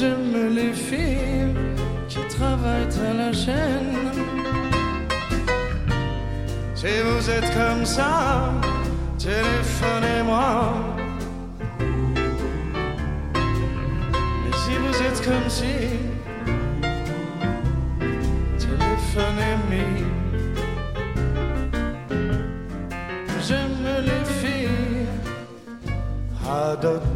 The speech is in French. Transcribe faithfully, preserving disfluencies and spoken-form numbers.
j'aime les filles qui travaillent à la chaîne. Si vous êtes comme ça, téléphonez-moi. Mais si vous êtes comme si, téléphonez-moi. J'aime les filles à d'autres.